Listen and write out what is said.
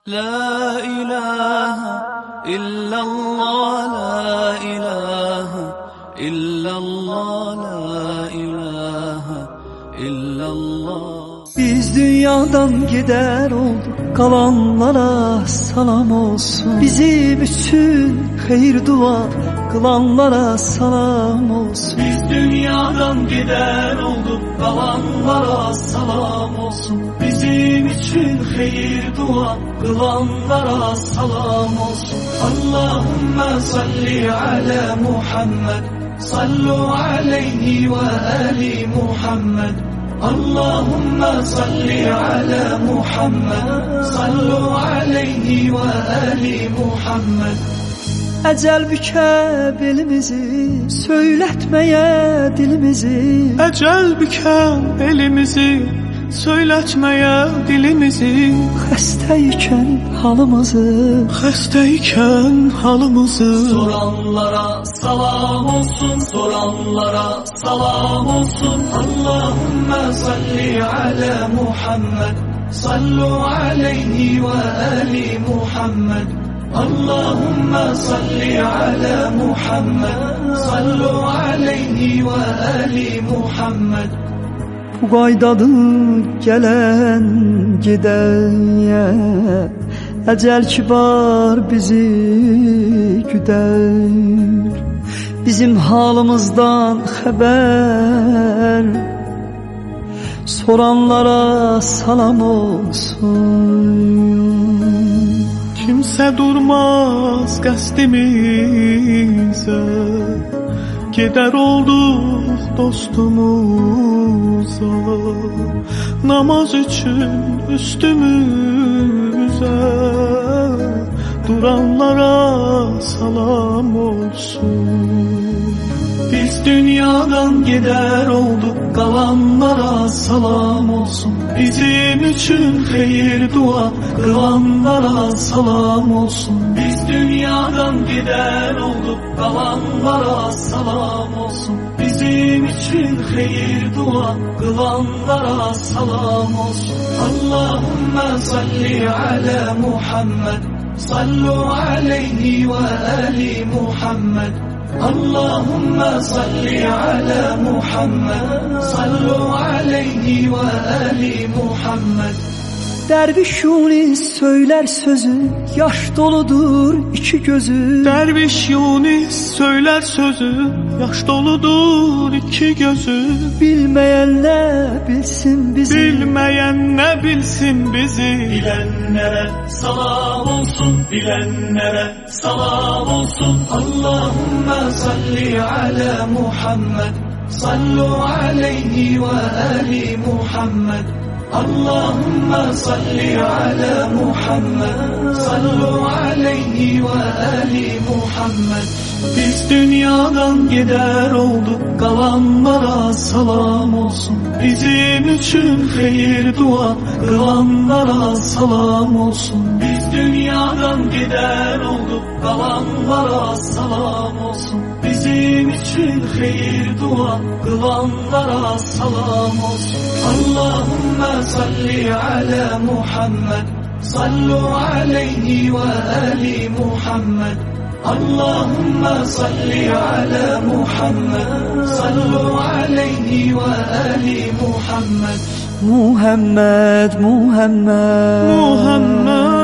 La ilahe illallah, la ilahe illallah, la ilahe illallah. Biz dünyadan gider olduk, kalanlara salam olsun. Bizim için hayır dua kılanlara salam olsun. Biz dünyadan gider olduk, kalanlara salam olsun. Bizim için hayır dua kılanlara salam olsun. Allahümme salli ala Muhammed, sallu aleyhi ve ali Muhammed. Allahümme salli ala Muhammed, sallu aleyhi ve ali Muhammed. Ecel büke belimizi, söyletmeye dilimizi. Ecel büke elimizi, söyletmeye dilimizi. Xəstəyikən halımızı, Soranlara salam olsun, soranlara salam olsun. Allahümme salli ala Muhammed, sallu aleyhi ve ali Muhammed. Allahümme salli ala Muhammed, sallu aleyhi ve ali Muhammed. bu qaydadır gələn gedəyə, əcəl ki var bizi güdər. Bizim halımızdan xəbər, soranlara salam olsun. Kimsə durmaz qəsdimizə, gedər olduq dostumuza. Namaz üçün üstümüzə, duranlara salam olsun. Biz dünyadan gider olduk, kalanlara salam olsun. Bizim için hayır dua kılanlara salam olsun. Biz dünyadan gider olduk, kalanlara salam olsun. Bizim için hayır dua kılanlara salam olsun. Allahümme salli ala Muhammed, sallu aleyhi ve ali Muhammed. Allahümme salli ala Muhammed, sallu aleyhi ve ali Muhammed. Derviş Yunis söyler sözü, yaş doludur iki gözü. Derviş Yunis söyler sözü, yaş doludur iki gözü. Bilmeyen ne bilsin bizi, bilmeyen ne bilsin bizi. Bilenlere salam olsun, bilenlere salam olsun. Allahümme salli ala Muhammed, sallu aleyhi ve ali Muhammed. Allahümme salli ala Muhammed, sallu aleyhi ve ali Muhammed. Biz dünyadan gider olduk, kalanlara salam olsun. Bizim için hayır dua kılanlara salam olsun. Biz dünyadan gider olduk, kalanlara salam olsun. Bizim için hayır dua kılanlara salam olsun. Allahümme salli ala Muhammed, sallu aleyhi ve ali Muhammed. Allahümme salli ala Muhammed, sallu aleyhi ve ali Muhammed. Muhammed, Muhammed, Muhammed.